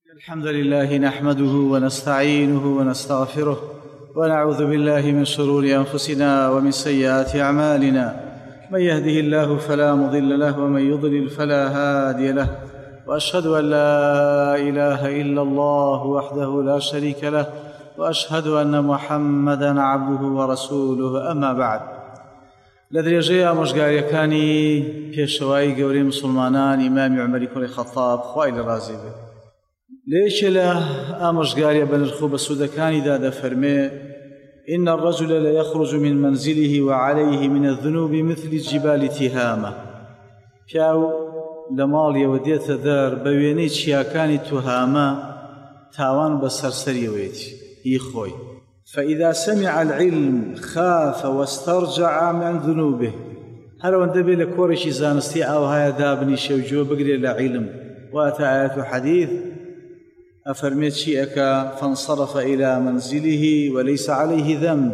الحمد لله نحمده ونستعينه ونستغفره ونعوذ بالله من شرور أنفسنا ومن سيئات أعمالنا. من يهده الله فلا مضل له ومن يضلل فلا هادي له، وأشهد أن لا إله إلا الله وحده لا شريك له، وأشهد أن محمدًا عبده ورسوله. أما بعد، لدرجة ئامۆژگاریەکانی پێشەوای گەورەی مسلمانان ئیمامی عومەری کوڕی خەتاب خوای لە ڕازی بێت، لێکێ لە ئامۆژگاریە بە نرخ و بە سوودەکانیدا دەفەرمێ: إن الرجل ليخرج من منزله وعليه من الذنوب مثل جبال تهامة. پیاو لە ماڵیەوە دێتە دەر بە وێنەی چیاکانی توهامە، تاوان بە سەرسەریەوەیەتی هی خۆی. فإذا سمع العلم خاف واسترجع من ذنوبه. هر وەندە بێ لە کۆڕێکی زانستی ئاوهایە دابنیشێ و گوێ بگرێ لە عیلم واتە ئایەت و حەدیث، ئەفەرمێت چی ئەکا؟ فانصرف إلى منزله وليس عليه ذنب.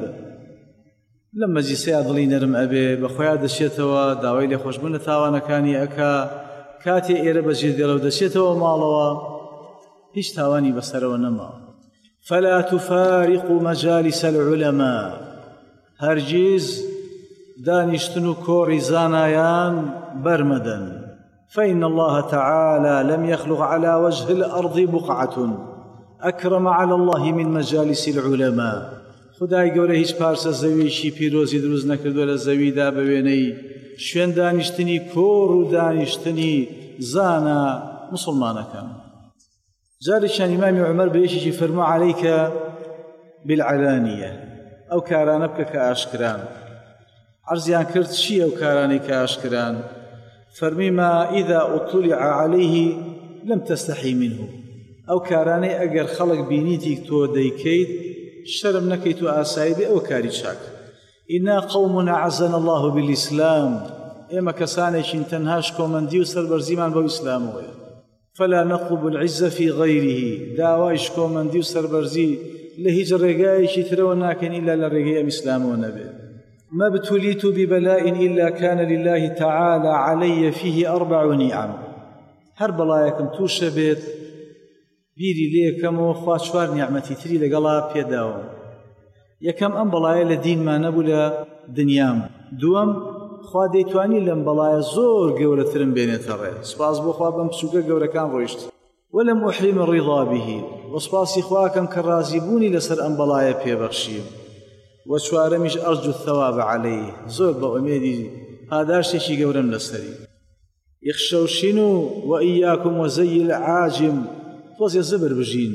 لە مەجلیسەیە دڵی نەرم ئەبێ، بە خۆیان دەچێتەوە، داوای لێخۆشبوون لە تاوانەکانی ئەکا، کاتێ ئێرە بەجێ دێڵە و دەچێتەوە ماڵەوە، هیچ تاوانی بەسەرەوە نەماوە. فلا تفارق مجالس العلماء. هەرگیز دانیشتن و کۆڕی زانایان بەرمەدەن. فإن الله تعالى لم يخلق على وجه الأرض بقعة أكرم على الله من مجالس العلماء. خدای گەورە هیچ پارچە زەویشی پیرۆزی دروست نەکردووە لە زەویدا بە وێنەی شوێن دانیشتنی کۆڕ و دانیشتنی زانە مسلمانەکان. جارێکیان ئیمامی عومەر بە یەکێکی فەرموو: عەلەیکە بالعەلانیە. ئەو کارانە بکە کە ئاشکران. عەرزیان کرد چی ئەو کارانەی کە ئاشکران؟ فەرمی: ما إذا أطلع عليه لم تستحي منه. ئەو کارانەی ئەگەر خەڵک بینیتی تۆ دەیکەیت شەرم نەکەیت و ئاسایی بێ، ئەو کاری چاک. إنا قوم أعزنا الله بالإسلام. ئێمە کەسانێکین تەنهاش کۆمەندی و سەربەرزیمان بەو ئیسلامەوەیە. فلا نطلب العزة في غيره. داوایش کۆمەندی و سەربەرزی لە هیچ ڕێگایەکی ترەوە ناکەن ئیلا لە ڕێگەی ئەم ئیسلامەوە نەبێت. ما ابتليت ببلاء إلا كان لله تعالى علي فيه 4 نعم. هر بەڵایەکم تووشە بێت بیری لێکەمەوە خوا 4 نیعمەتی تری لەگەڵا پێداوە. یەکەم ئەم بەڵایە لە دینمان نەبوو لە دنیام. دووەم، خوا دەیتوانی لەم بەڵایە زۆر گەورەترم بێنێتە ڕێ. سپاس بۆ خوا بەم بچووکە گەورەکان ڕۆیشت. وەلەم ئوحرم الرضا به. وەسپاسی خواکەم کە ڕازیبوونی لەسەر ئەم بەڵایە پێبەخشیم. وچوارەمیش ئەرجو الثواب عەلەیه. زۆر بە ئومێدی پاداشتێکی گەورەم لەسەری. ئیخشەوشینوا وإیاکم وزەی العاجم. تۆزێ زبر بژین،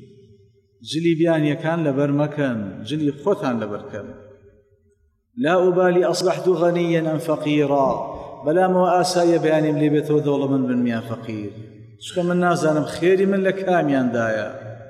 جلی بیانیەکان لەبەر مەکەن، جلی خۆتان لەبەرکەن. لا أبالي أصبحت غنيا أم فقيرا. بەلامەوە ئاسایە بەیانیم لێ بێتەوە دەوڵەمەند بن میان فەقیر، چکە من نازانم خێری من لە کامیاندایە.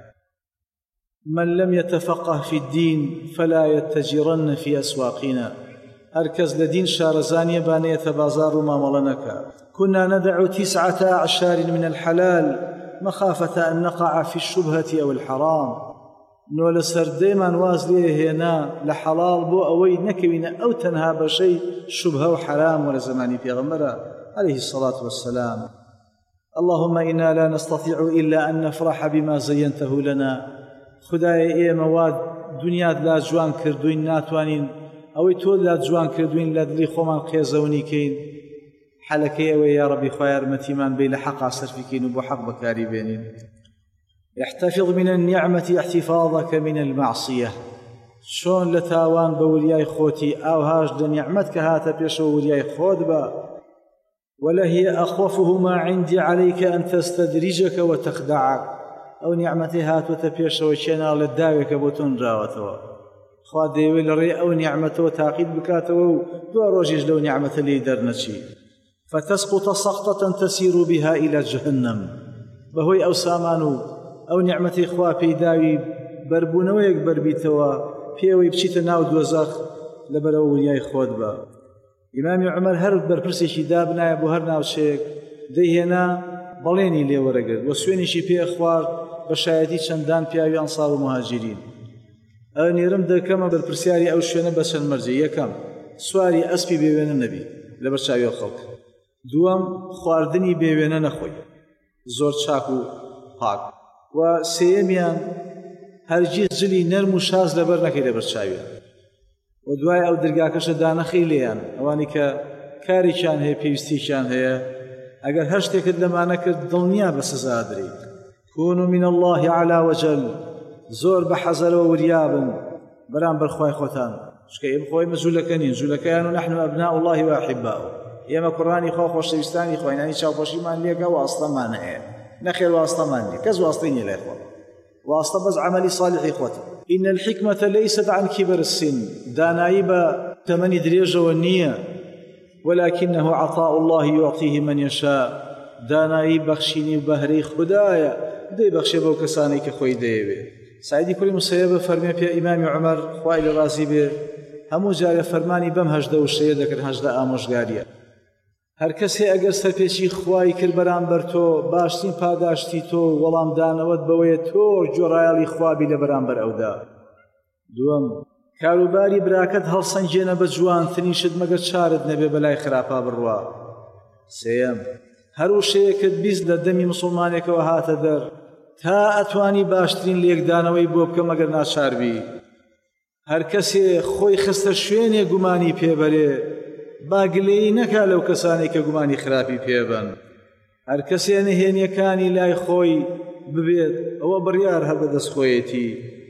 من لم يتفقه في الدين فلا يتجرن في أسواقنا. هركز لدين شارزانية بانية بازار ومامەڵە نەکا. كنا ندع 9 أعشار من الحلال مخافة أن نقع في الشبهة أو الحرام. نۆ لە سەردەیمان واز لێ هێنا لە حەڵاڵ بۆ ئەوەی نەکەوینە ئەو تەنها بەشەی شوبهە و حرام وە لە زمانی پێغەمبەرە عليه الصلاة والسلام. اللهم إنا لا نستطيع إلا أن نفرح بما زينته لنا. خدای ئێمە وا دنیات لا جوان کردوین، ناتوانین ئەوەی تۆ لا جوان کردوین لە دڵی خۆمان قێزەونی کەین. حەلەکەی ئەوەی یا ڕەبی خوا یارمەتیمان بێ لە حەقا سەرفیکەین و بۆ حەق بەکاری بێنین. احتفظ من النعمة احتفاظك من المعصية. شۆن لە تاوان بە وریای خۆتی ئاوهاش لە نیعمەت کە هاتە پێشەوە وریای خۆت بە. ولهي أخوفه ما عندي عليك أن تستدرجك وتخدعك. ئەو نیعمەتی هاتوتە پێشەوە چێناڵ لە داوێکە بۆ تۆ نراوەتەوە. خوا دەیەوێت لە ڕێ ئەو نیعمەتەوە تاقید بکاتەوە و دو ڕۆژیش لەو نیعمەتە لێی دەرنەچی. فتسقط سقطة تسير بها إلى جهنم. بەهۆی ئەو سامان و ئەو نیعمەتی خوا پێیداوی بەربوونەوەیەک بەربیتەوە پێوەی بچیتە ناو دۆزەخ لەبەرەوە وریای خۆت بە. ئیمامی عومەر هەر بەرپرسێکی دابنایە بۆ هەر ناوچەیەک دەیهێنا بەڵێنی لێوەرەگرت و سوێنیشی پێ خوارد بە شایەتی چەندان پیاوی ئەنسار و مهاجرین. ئەنێرم دەکەمە بەرپرسیاری ئەو شوێنە بە چەند مەرجێ. یەکەم، سواری ئەسپی بێوێنە نەبی لەبەر چاوی خەڵک. دووەم، خواردنی بێوێنە نەخۆی، زۆر چاک و پاک. و سێمیان هەرگیز جلی نەرم و شاز لەبەر نەکەی لەبەر چاویان و دوای ئەو دەرگاکەشە دانەخی لێیان ئەوانی کە کارێکیان هەیە پێویستیشیان هەیە ئەگەر هەر شتێکت لەمانە کرد دڵنیا بە سزا دەدرێت كونوا من الله علا وجل زۆر بە حەزەرەوە وریابن بەرامبەر خوای خۆتان چکە ئێمە خۆی مەزوولەکە نین جوولەکەیان و نحن ئەبناء الله وأحباؤه ئێمە کوڕانی خوا خۆشەویستانی خۆینانی چاوپۆشیمان لێگە واستەمان هەیە نەخێر واستەمان نیە کەس واستەی نیە لای خۆ واستە بەس عەمەلی صالحی خۆتە إن الحكمة ليست عن كبر السن دانایی بە تەمەنی درێژەوە نییە ولكنه عطاء الله يعطيه من يشاء دانایی بەخشینی و بەهرەی خوددایە دەیبەخشێ بەو کەسانەی کە خۆی دەیەوێت سعیدی کوڕی مسەیەبە فەرمێ پێ ئیمامی عومەر خوای لە ڕازی بێ هەموو جارێ فەرمانی بەم هەژدە وشەیە دەکرد هەژدە ئامۆژگاریە هەر کەسێ ئەگەر سەرپێچی خوای کرد بەرامبەر تۆ باشترین پاداشتی تۆ وەڵامدانەوەت بەوەیە تۆ جۆڕایەڵی خوابی لە بەرامبەر ئەودا دووەم کاروباری براکەت هەڵسەنگێنە بە جوانترینشت مەگەر چارت نەبێ بەلای خراپا بڕوا سێیەم هەر وشەیەکت بیست لە دەمی مسڵمانێکەوە هاتە دەر تا ئەتوانی باشترین لێکدانەوەی بۆ بکە مەگەر ناچاربی هەر کەسێ خۆی خستە شوێنێ گومانی پێبەرێ باگلەی نەکا لەو کەسانی کە گومانی خراپی پێبن هەر کەسێ نهێنیەکانی لای خۆی ببێت ئەوە بڕیار هەر بەدەست خۆیەتی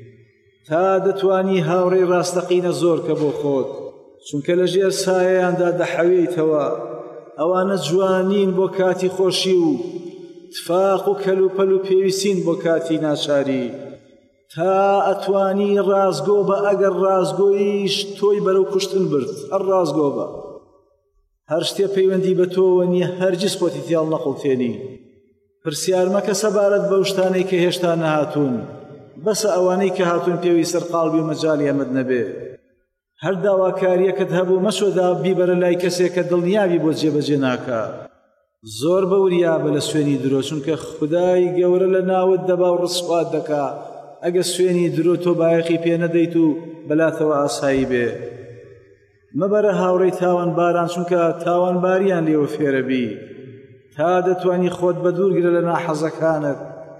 تا دەتوانی هاوڕێی ڕاستەقینە زۆر کە بۆ خۆت چونکە لە ژێر سایەیاندا دەحەوێیتەوە ئەوانە جوانین بۆ کاتی خۆشی و تفاق و کەلوپەل و پێویستین بۆ کاتی ناچاری تا ئەتوانی ڕازگۆ بە ئەگەر ڕازگۆیش تۆی بەرەو کوشتن برد هەر ڕازگۆ بە هەر شتێ پەیوەندی بە تۆوە نییە هەرگیز پۆتیتیاڵ نەقوڵتێنی پرسیار مەکە سەبارەت بەو شتانەی کە هێشتا نەهاتوون بەسە ئەوانەی کە هاتوون پێوی سەرقاڵبی و مەجاڵی ئەمەد نەبێ هەر داواکاریەکەت هەبوو مەسۆدا بیبەرە لای کەسێک کە دڵنیابی بۆ جێبەجێ ناکا زۆر بەوریابە لە سوێنی درۆ چونکە خودای گەورە لە ناوت دەبا و ڕسوات دەکا ئەگە سوێنی درۆ تۆ بایەخی پێ نەدەیت و بەلاتەوە ئاسایی بێ مەبەرە هاوڕێی تاوان باران چونکە تاوانباریان لێوە فێرەبی تا دەتوانی خۆت بە دوورگرە لە ناحەزەکانت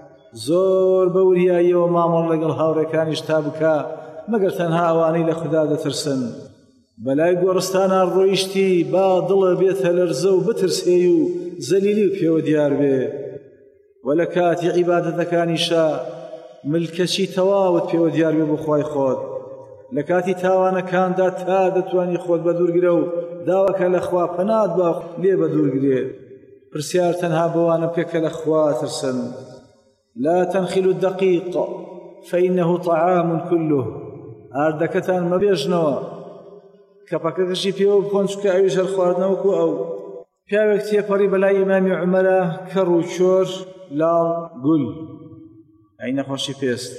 زۆر بەوریاییەوە مامەڵ لەگەڵ هاوڕێکانیش تا بکە مەگەر تەنها ئەوانەی لە خوددا دەترسن بەلای گۆڕستانە ڕۆیشتی با دڵە بێتە لەرزە و بترسێ و زەلیلی و پێوە دیار بێ و لە کاتی عیبادەتەکانیشە ملکەچی تەواوت پێوە دیار بێ بۆ خوای خۆت لە کاتی تاوانەکاندا تا دەتوانی خۆت بە دوورگرە و داواکە لە خوا پەنات بە لێ بە دوورگرێ پرسیار تەنها بەوانە بکە کە لە خوا ترسن لا تنخلوا الدقيق فإنه طعام كله ئاردەکەتان مەبێژنەوە کەپەکەکەشی پێوە بخۆن چکە ئەویش هەر خواردنەوەکو ئەو پیاوێک تێپەڕی بەلای ئیمامی عومەرە کەڕ و چۆر لاڵ گول ئەی نەخۆشی پێست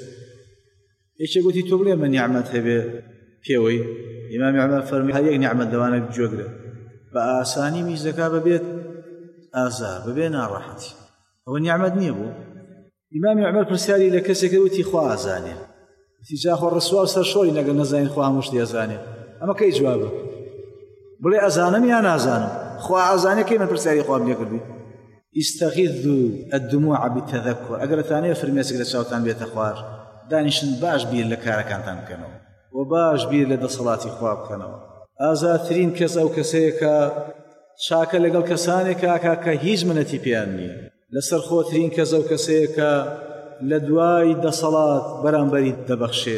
یەکێ گوتی تۆ بڵێ مە نیعمەت هەبێ پێوەی ئیمامی عومەر فەرمی هەر یەک نیعمەت لەوانە بجۆگرە بە ئاسانی میزەکە ببێت ئازار ببێ ناڕەحەتی ئەوە نیعمەت نییە بوو ئیمامی عومەر پرسیاری لە کەسێکە وتی خوا ئازانێ وتی جاخۆ ڕسوا سەرشۆری نەگەر نەزانین خوا هەموو شتی ئەزانێ ئەمە کەی جوابە بڵێ ئەزانم یان نازانم خوا ئازانێ کەی من پرسیاری خوام لێ کردی ئیستەغیثوا الدموع بالتذەکر ئەگەر دەتانەوێت فرمێسک لە چاوتان بێتە خوار دانیشن باش بیر لە کارەکانتان بکەنەوە و باش بیر لە دەسەڵاتی خوا بکەنەوە ئازاترین کەس ئەو کەسەیەکە چاکە لەگەڵ کەسانێکە کە هیچ منەتی پێیان نییە لەسەر خۆترین کەس ئەو کەسەیەکە لە دوای دەسەڵات بەرامبەری دەبەخشێ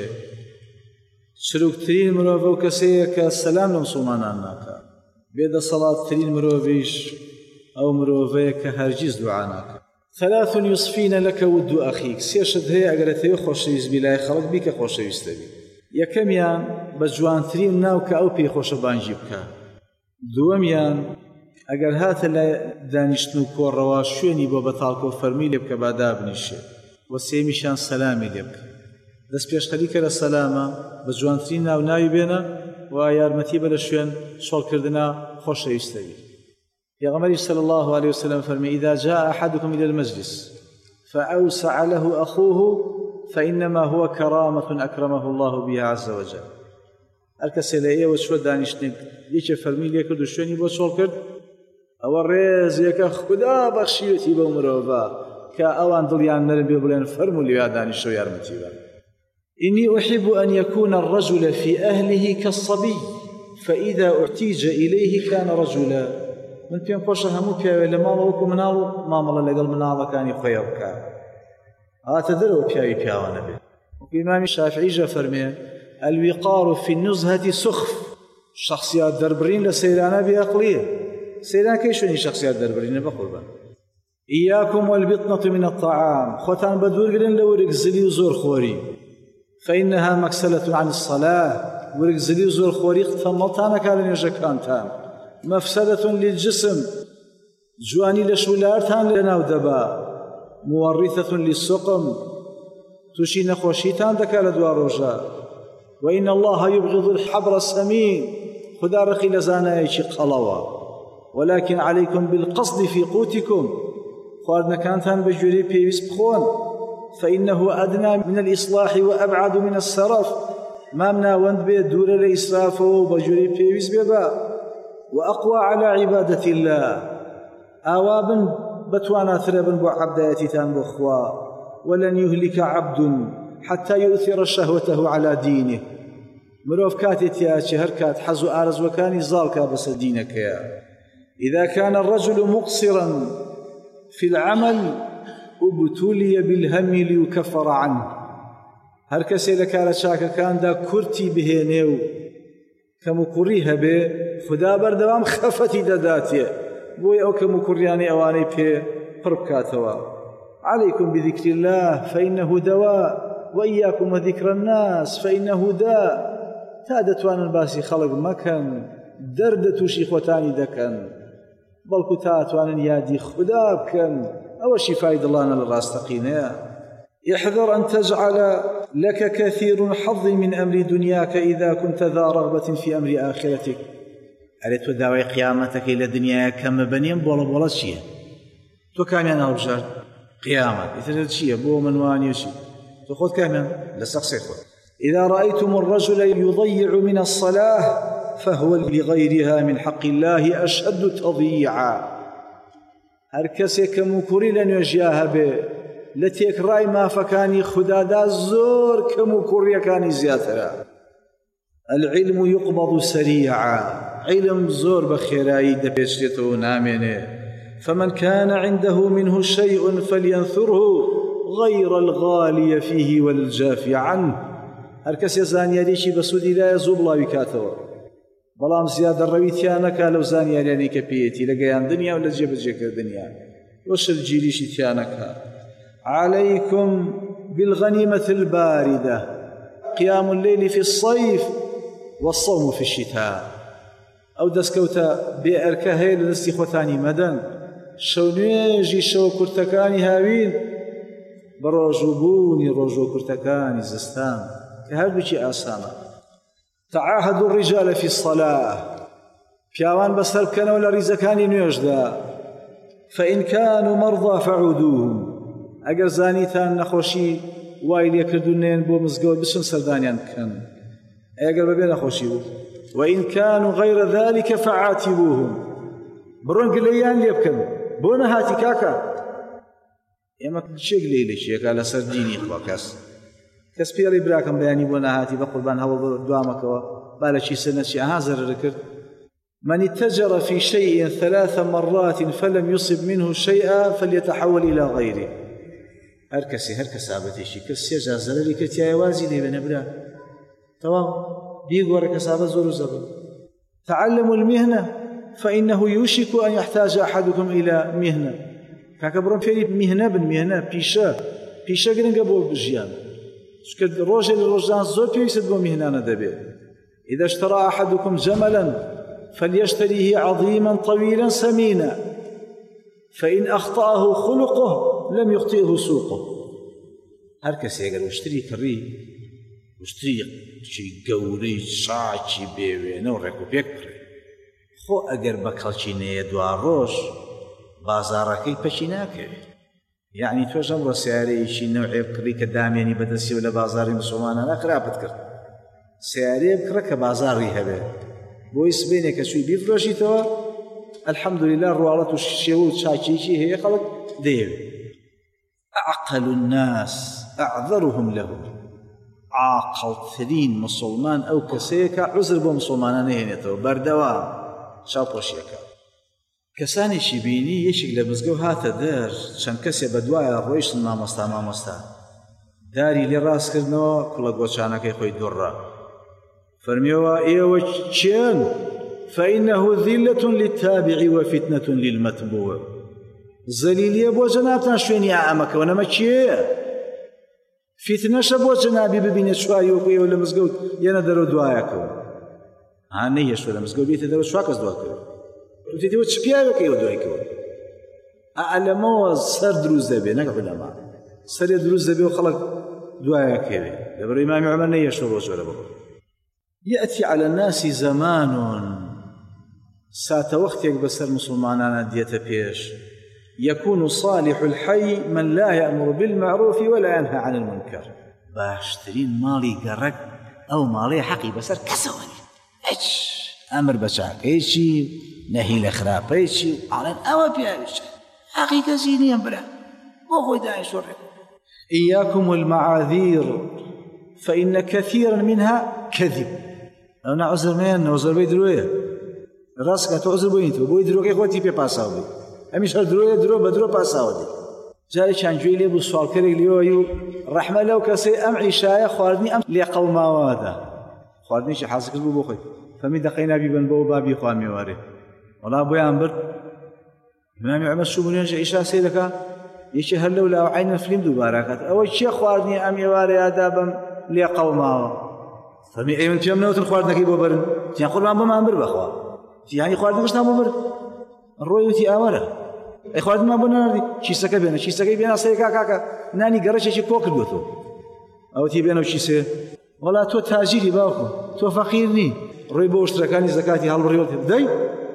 چروکترین مرۆڤ ئەو کەسەیە کە سەلام لە مسڵمانان ناکات بێدەسەڵاتترین مرۆڤیش ئەو مرۆڤەیە کە هەرگیز دوعا ناکات ثلاث يصفين لك ود أخيك سێشت هەیە ئەگەرەتەوێ خۆشەویست بی لای خەڵک بیکە خۆشەویستە بی یەکەمیان بە جوانترین ناو کە ئەو پێی خۆشە بانگی بکە دووەمیان ئەگەر هاتە لە دانیشتن و کۆڕەوە شوێنی بۆ بەتاڵکۆ فەرمی لێ بکە با دابنیشێ و سێمیشان سەلامی لێ بکە دەست پێشخەری کە لە سەلامە بە جوانترین ناو ناوی بێنە و یارمەتی بە لە شوێن شۆڵکردنە خۆشەویستە بی پیغمبر صلى الله عليه وسلم فرمي إذا جاء أحدكم إلى المجلس فأوسع له أخوه فإنما هو كرامة أكرمه الله بها عز وجل الكسي لأيه وشو دانشتن يكي فرمي ليك دوشوني بو شول كرد أو الرئيز يكا خدا بخشيوتي بمروفا كأوان دليان نربي بلين فرموا لياداني شو يارمتيبا إني أحب أن يكون الرجل في أهله كالصبي فإذا احتيج إليه كان رجلا من بين قوش همو بيا لما وكو منالو ما ملا لقل منالو كان يخيرك هاتدروا بيا ونبي وإمام الشافعي فرمي الوقار في النزهة سخف شخصيات دربرين لسيرانا بأقلية سيران كيشوني شخصيات دربرين بقربان إياكم والبطنة من الطعام خوتان بدور قلن لورق زلي وزور خوري فإنها مكسلة عن الصلاة ورق زلي وزور خوري اختملتانا كالن يجكانتان مفسدة للجسم جواني لشولارتان لنا ودبا مورثة للسقم تشي نخوشيتان دكا لدواروجا وإن الله يبغض الحبر السمين خدا رخي لزانايشي قلوا ولكن عليكم بالقصد في قوتكم خواردنا كانتان بجوري بيويس بخون فإنه أدنى من الإصلاح وأبعد من السرف ما منا وند بي دور الإسراف وبجوري بيويس بيبا وأقوى على عبادة الله آوابا بتوانا ثربا بعبداتي تان بخوا ولن يهلك عبد حتى يؤثر شهوته على دينه مروف كاتت يا شهر كات حزو آرز وكاني زالك بس دينك يا إذا كان الرجل مقصرا في العمل ابتلي بالهم ليكفر عنه هر کسی لکار شاکر کان دا کرتی بهنیو کمکریه به خدا بردوام خفتی داداتیه بوی او کمکریانی اوانی پی پربکاتوا عليكم بذكر الله فإنه دواء وإياكم وذكر الناس فإنه داء تادتوان الباسي خلق مكان دردتو شيخوتاني دكن بلكو تاتوان يادي خدا بكن أو شفايد الله للراستقين احذر أن تجعل لك كثير حظ من أمر دنياك إذا كنت ذا رغبة في أمر آخرتك أريد دعوي قيامتك إلى دنيا كم بنيم بولا شيء تو كاميان أرجال قيامة إذا شيء بو منواني وشيء تأخذ كاميان لسقسي خذ إذا رأيتم الرجل يضيع من الصلاة فهو لغيرها من حق الله أشد تضييعا هركسي كمكوري لن يجياها به لتيك راي ما فكاني خدادا زور كمكوري كاني زياترا العلم يقبض سريعا علم زور بخيراي دبيشتو نامنه فمن كان عنده منه شيء فلينثره غير الغالي فيه والجافي عنه هركسي زانياريشي بسودي لا يزوب الله بكاتوا بلام زيادة رويتيانك لو زانيارياني كبيتي لقيان دنيا ولا جيب جيكر دنيا وش الجيليشي تيانك عليكم بالغنيمة الباردة قيام الليل في الصيف والصوم في الشتاء أو دسكوتا بأركهي لدستي خوتاني مدن شونيجي شو كرتكاني هاوين بروجوبوني روجو كرتكاني زستان كهربكي آسانا تعاهدوا الرجال في الصلاة بياوان بسرب كان ولا رزكاني نيوجدا فإن كانوا مرضى فعودوهم أجر زانيتان نخوشي وايل يكردونين بو مزقود بسن سردانيان كان أجر ببين نخوشي وإن كانوا غير ذلك فعاتبوهم برون قليان ليبكن بونا هاتي كاكا يما شيء قليل شيء على سرديني خواكاس كس بيالي براكم بياني بونا هاتي بقربان هوا دوامك بالا شي سنة شي هازر ركر من اتجر في شيء 3 مرات فلم يصب منه شيئا فليتحول إلى غيره هركسي عبتي شي كسي جازل لي كتيا يوازي دي بنبرا تمام بيغور كسابه زور زبر تعلموا المهنة فإنه يوشك أن يحتاج أحدكم إلى مهنة كاكبرون في مهنة بيشا قرن قبول بجيان شكد روجان زور بيسد بو مهنة ندبي إذا اشترى أحدكم جملا فليشتريه عظيما طويلا سمينا فإن أخطأه خلقه لم يخطئه سوقه هركس يقول واشتري كري واشتري شي قوري شاچي بيوينو ركو بيكري خو اگر بكالشي نيدوار روش بازاركي بشيناكي يعني توجم رسياري شي نوعي بكري كداميني بدسي ولا بازاري مسلمان انا خرابت كرت سياري بكرة كبازاري هبه بويس بينك شوي بيفروشي توا الحمد لله روالات وشيوت شاچيشي هي خلق ديو أعقل الناس أعذرهم له عاقل ترين مسلمان أو كسيك عذر بمسلمان نهينته بردوام شاو بوشيكا كساني شبيني يشك لمزقو هاتا دار شان كسي بدوايا رويش مامستا داري لراس كرنوا كل قوشانك يخوي درا فرميوا إيوة تشين فإنه ذلة للتابع وفتنة للمتبوع زليلية بو جنابتنا شويني عامك ونما تشيه فتنة شبو جنابي ببين شوائي وكوية ولا مزقود يندروا دواياكو هاني شوية مزقود بيت دروا شواكس دواكو وتيتي وتشبيا وكيو دوايكو أعلموا سر دروز دبي نقف الأمان سر دروز دبي وخلق دواياكو دبر إمام عمر نيشو ولا بكو يأتي على الناس زمان سات وقتك بسر مسلمانان ديت بيش يكون صالح الحي من لا يأمر بالمعروف ولا ينهى عن المنكر باشترين مالي قرق أو مالي حقي بسر كسواني أمر بشاك إيشي نهي الأخراب إيشي على أو بيعيش حقيقة زيني أمبرا وهو داعي شرك إياكم والمعاذير فإن كثيرا منها كذب أنا عذر مين عذر بيدرويه راسك تعذر بينتو بيدروك إخوتي بيباساوي أميش هالدرويه درو بدرو باساودي جاي كان جويلي بو سوال كريك ليو رحمة لو كسي أم عشاية خواردني أم لقوم وادا خواردني شي حاسك بو بوخي فمي دقينا بيبن بو بابي خوان ميواري والله أبوي أمبر إمام عمر شو بنيش عشاء سيدك يشي هلو لا عين الفيلم دوباركات أول شيء خواردني أم يواري آدابم لقوم وادا فمي أيمن تيمنا وتنخواردنا كي بوبرن تيان قول ما بما أمبر بخوا تياني خواردنا مش نابوبر الرؤية تي أوله إخوات ما بناردي شي سكى بينا سيكا كاكا ناني قرش شي كوكل بوتو أو تي بينا وشي سي ولا تو تاجيري باوكو تو فقيرني روي بوشتركاني زكاتي هالو ريوت داي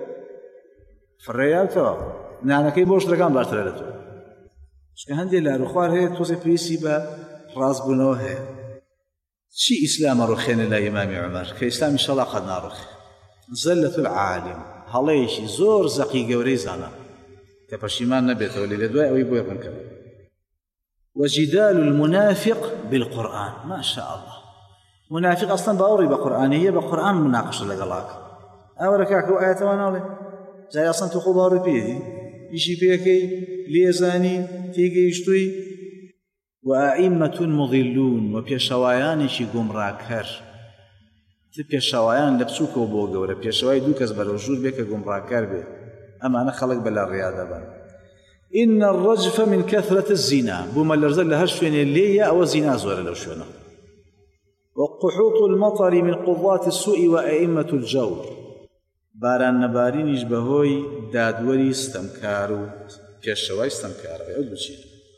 فريال تو نانا كي بوشتركان باشترالتو شكا هندي لا رخوار هي توزي بريسي با راز بنو هي شي إسلام رخين الله إمام عمر كإسلام إن شاء الله قد نارخ زلة العالم هليشي زور زقي قوري زانا كبشيمان نبيت ولي لدواء ويبوي بنكر وجدال المنافق بالقرآن ما شاء الله منافق أصلا باوري بقرآن هي بقرآن مناقشة لقلاك أوركاك وآيات وانا زي أصلا تقول باوري بيدي يشي بيكي ليزاني تيجي يشتوي وأئمة مضلون وبيشوايان شي قمراكر تبيشوايان لبسوك وبوغا ولا بيشواي دوكس بالوجود بك قمراكر بي أما أنا خلق بلا الرياضة بان إن الرجف من كثرة الزنا بما الرزل لها شوين اللي أو زنا زوال لو شوينه وقحوط المطر من قضاة السوء وأئمة الجور باران نبارين يجبهوي دادوري استمكارو بيشواي استمكارو يعود بشير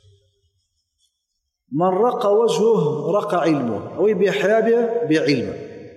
من رقى وجهه رقى علمه أو بحيابه بعلمه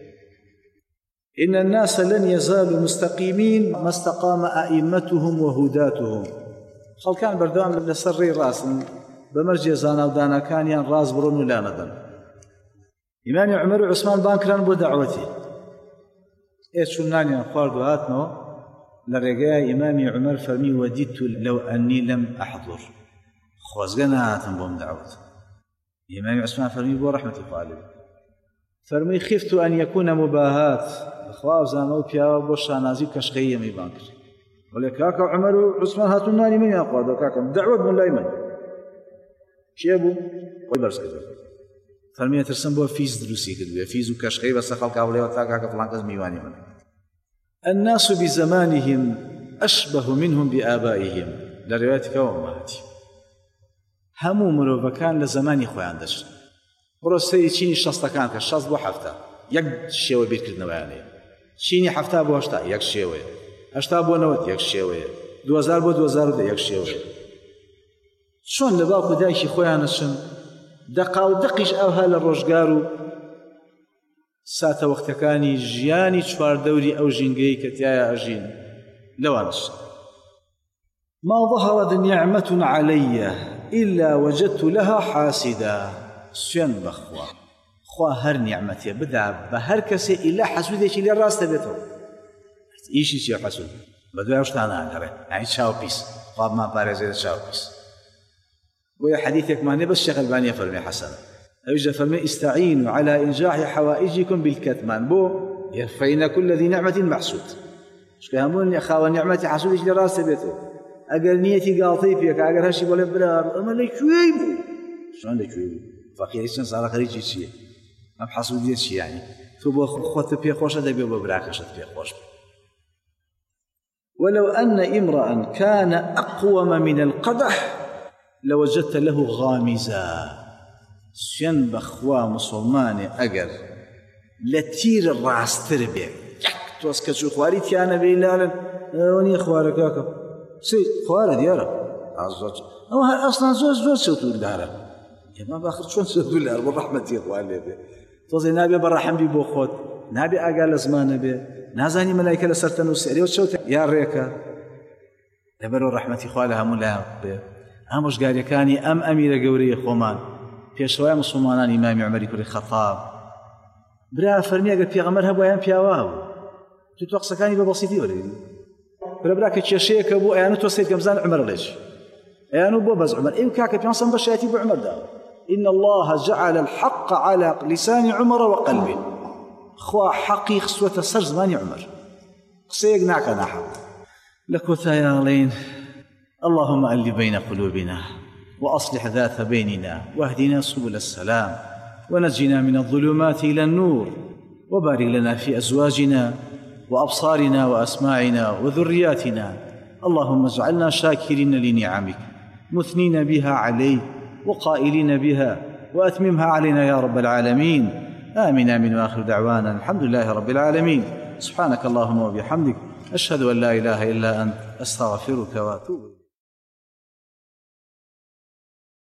إن الناس لن يزالوا مستقيمين ما استقام أئمتهم وهداتهم خلقان بردوان لسري راس بمرجي زانا ودانا كان ين راس برون ولا ندم إمام عمر وعثمان بانكران بو دعوتي شو ناني أخوار دواتنو لرقاء إمام عمر فرمي وددت لو أني لم أحضر خوزقنا هاتن بهم دعوت إمام عثمان فرمي بو رحمة الله فرمي خفت أن يكون مباهات أخوة زانو بيا بوشانازي كشخية مي بانكر ولكاك عمر وعثمان هاتوناني من يقول كاك دعوة من لا يمن شيبو ويبرس كذا فرمي ترسم بو فيز دروسي كذا فيز وكشخية بس خلق أولي وتاكاك فلانكز ميواني من الناس بزمانهم أشبه منهم بآبائهم لروايتك وأمهاتهم همو مروفكان لزماني خوان دشت برو سيري چيني شخص كان كشخص بو حفته يك شيوه بيت كردنا ويعني چيني حفته بو هشتا يك شيوه هشتا بو نوت يك شيوه 2000 بو 2000 يك شيوه شون لباكو دايشي خويانا شن دقا ودقيش اوها للرجقارو ساتا وقتكاني جياني چوار دوري او جنگي كتيايا اجين لوانش ما ظهرت نعمة علي إلا وجدت لها حاسدا سوين بخوا خوا هر نعمتي بدا بهر كسي إلا حسوديش اللي راس تبيته إيشي سيو حسود بدو يوشتانا أنكره يعني شاو بيس خواب ما بارزيد شاو بيس ويا حديثك ما نبس الشيخ الباني فرمي حسن أيجا فرمي استعينوا على إنجاح حوائجكم بالكتمان بو فإن كل ذي نعمة محسود شكامون يا خاوة نعمة حسود إيش لراس بيته أجر نيتي قاطي فيك أجر هالشي ولا برار أما ليش شويبو شلون ليش شويبو فقير إيش صار خريج شيء أم حسودية شيء يعني تبغى خوت بيه خوش هذا بيه براكش بيه خوش ولو أن امرأ كان أقوم من القدح لوجدت له غامزا شن بخوا مسلمان أجر لتير الراس تربية توسك شو خواري تيانا بيلالا وني خوارك هكا سي خوار ديارة عزوج أو أصلا زوج سوتو دارة يا ما باخر شلون سوتو دارة بالرحمة يا خوالي بي توزي نابي بالرحم بي بوخوت نابي أقال زمان بي نازاني ملايكة لسرتن وسيري وشوت يا ريكا لبرو رحمتي خوالها ملا بي أمش قال يكاني أم أمير قوري خومان في شوية مسلمان إمام عمر كل الخطاب برا فرمي أقول في غمرها بويان في أواه تتوقع كاني ببسيطي ولا برا كتشيك أبو أيانو توصيت كمزان عمر ليش أيانو بو بز عمر إن كاك بيانصن بشياتي بو عمر داو إن الله جعل الحق على لسان عمر وقلبه خوا حقي خسوة سر زمان عمر قصيق ناك نحو لكوثا يا لين اللهم ألف بين قلوبنا وأصلح ذات بيننا واهدنا سبل السلام ونجنا من الظلمات إلى النور وبارك لنا في أزواجنا وأبصارنا وأسماعنا وذرياتنا اللهم اجعلنا شاكرين لنعمك مثنين بها عليك وقائلين بها وأتممها علينا يا رب العالمين آمين آمين وآخر دعوانا الحمد لله رب العالمين سبحانك اللهم وبحمدك أشهد أن لا إله إلا أنت أستغفرك وأتوب إليك